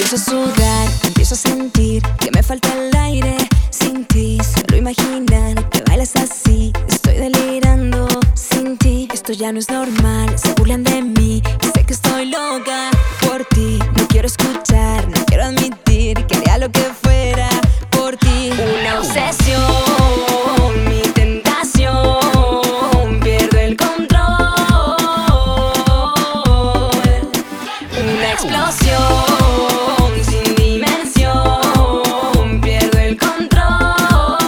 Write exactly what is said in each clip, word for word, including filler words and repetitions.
Empiezo a sudar, empiezo a sentir que me falta el aire sin ti. Solo imaginar que bailas así, estoy delirando sin ti. Esto ya no es normal, se burlan de mí y sé que estoy loca por ti. No quiero escuchar, no quiero admitir que haría lo que fuera por ti. Una obsesión, mi tentación, pierdo el control. Una explosión sin dimensión, pierdo el control.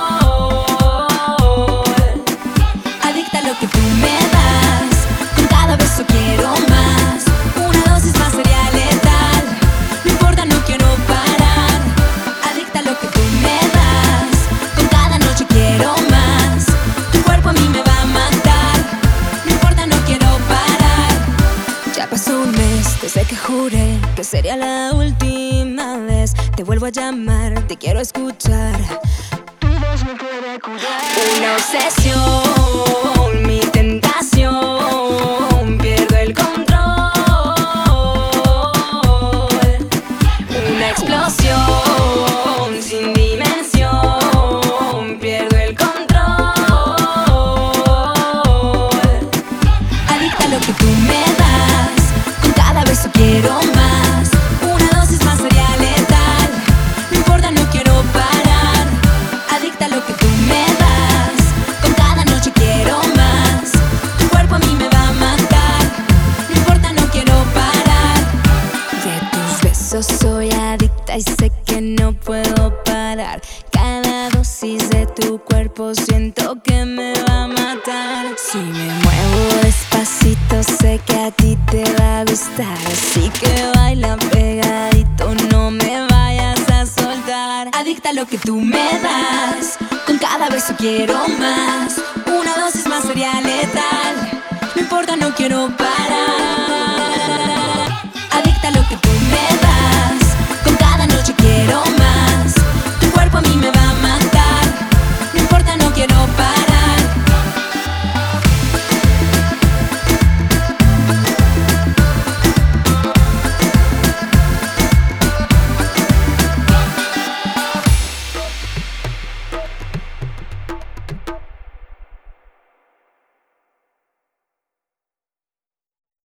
Adicta a lo que tú me das, con cada beso quiero más. Una dosis más sería letal, no importa, no quiero parar. Adicta a lo que tú me das, con cada noche quiero más. Tu cuerpo a mí me va a matar, no importa, no quiero parar. Ya pasó un mes desde que juré que sería la última vez. Te vuelvo a llamar, te quiero escuchar. Tu voz me puede curar. Una obsesión, mi tentación, pierdo el control. Una explosión sin dimensión, pierdo el control. Adicta a lo que tú me das, con cada beso quiero más. Una dosis más sería letal, no importa, no quiero parar. Adicta a lo que tú me das, con cada noche quiero más. Tu cuerpo a mí me va a matar, no importa, no quiero parar. De tus besos soy adicta y sé que no puedo parar. Cada dosis de tu cuerpo siento que me va a matar. Si me muevo despacito sé que a ti te va a gustar. Así que baila pegadito, no me vayas a soltar. Adicta a lo que tú me das, con cada beso quiero más. Una dosis más sería letal, no importa, no quiero parar. Adicta a lo que tú me das.